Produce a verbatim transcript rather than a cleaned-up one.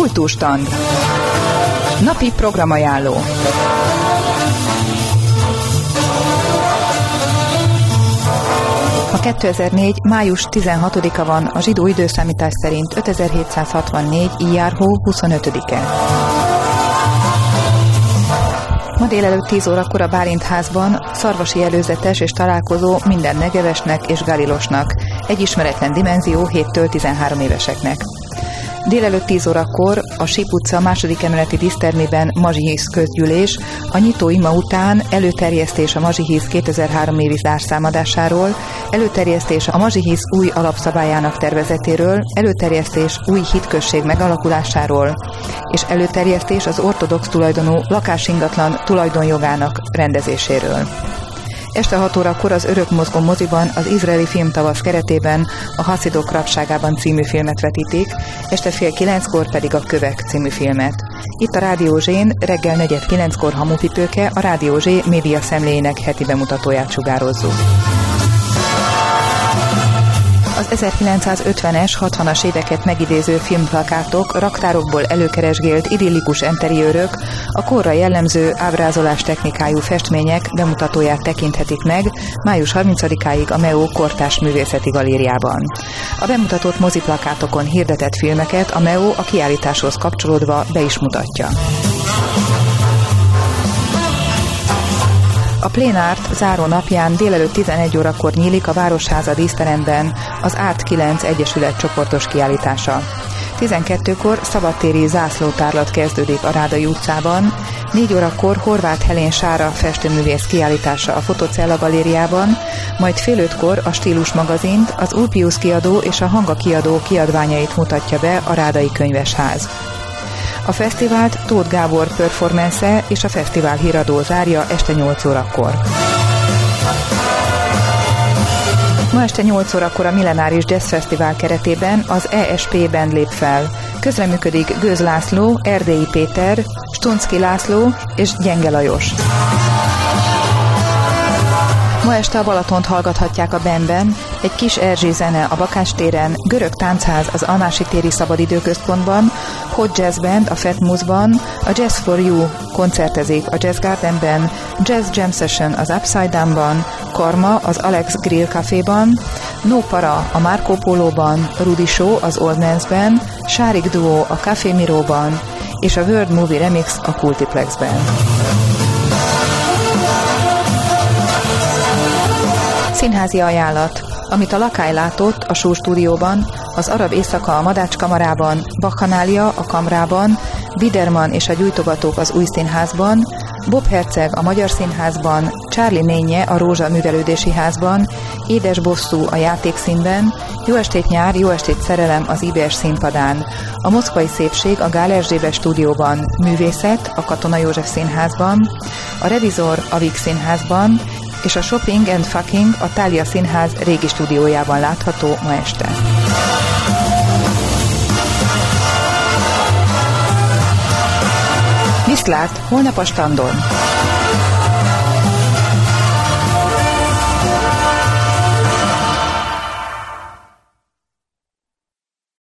Kultúrstand. Napi programajánló. Ma kétezer-négy. május tizenhatodika van, a zsidó időszámítás szerint ötezer-hétszázhatvannégy. ijjár hó huszonötödike. Ma délelőtt tíz órakor a Bálintházban szarvasi előzetes és találkozó minden negevesnek és galilosnak, egy ismeretlen dimenzió héttől tizenhárom éveseknek. Délelőtt tíz órakor a Síp utca második emeleti dísztermében Mazsihisz közgyűlés, a nyitó ima után előterjesztés a Mazsihisz kétezer-három évi zárszámadásáról, előterjesztés a Mazsihisz új alapszabályának tervezetéről, előterjesztés új hitközség megalakulásáról, és előterjesztés az ortodox tulajdonú lakásingatlan tulajdonjogának rendezéséről. Este hat órakor az Örökmozgó moziban az izraeli filmtavasz keretében a Haszidok rabságában című filmet vetítik, este fél kilenckor pedig a Kövek című filmet. Itt a Rádió Zsén reggel negyed kilenckor Hamupipőke, a Rádió Zsé média szemléjének heti bemutatóját sugározzuk. Az ezerkilencszázötvenes, hatvanas éveket megidéző filmplakátok, raktárokból előkeresgélt idillikus enteriőrök, a korra jellemző ábrázolás technikájú festmények bemutatóját tekinthetik meg május harmincadikáig a MEO Kortárs Művészeti Galériában. A bemutatott moziplakátokon hirdetett filmeket a MEO a kiállításhoz kapcsolódva be is mutatja. A Plénárt záró napján délelőtt tizenegy órakor nyílik a Városháza díszteremben az Árt kilenc Egyesület csoportos kiállítása. tizenkettőkor szabadtéri zászlótárlat kezdődik a Rádai utcában, négy órakor Horváth Helén Sára festőművész kiállítása a Fotocella galériában, majd fél ötkor a Stílus magazint, az Ulpius kiadó és a Hanga kiadó kiadványait mutatja be a Rádai Könyvesház. A fesztivált Tóth Gábor performance és a fesztivál híradó zárja este nyolc órakor. Ma este nyolc órakor a Millenáris Jazz Fesztivál keretében az E S P Band lép fel. Közreműködik Gőz László, Erdélyi Péter, Stonczky László és Gyenge Lajos. Ma este a Balatont hallgathatják a bandben, egy kis Erzsé zene a Bakács téren, görög táncház az Almási téri szabadidőközpontban, Hot Jazz Band a Fetmuszban, a Jazz for You koncertezik a Jazz Gardenben, Jazz Jam Session az Upside Downban, Karma az Alex Grill Caféban, No Para a Marco Poloban, Rudy Show az Old Mansben, Sárik Duo a Café Miróban, és a World Movie Remix a Multiplexben. Színházi ajánlat. Amit a Lakály látott a Show stúdióban, az Arab éjszaka a Madács kamarában, Bakhanália a Kamrában, Biderman és a gyújtogatók az Új Színházban, Bob Herceg a Magyar Színházban, Charlie Nénye a Rózsa Művelődési Házban, Édes bosszú a Játékszínben, Jó estét nyár, jó estét szerelem az I B S színpadán, a Moszkvai szépség a Gál Erzsébet stúdióban, Művészet a Katona József Színházban, a Revizor a Víg Színházban, és a Shopping and Fucking a Thália Színház régi stúdiójában látható ma este. Viszlát, holnap a Standon!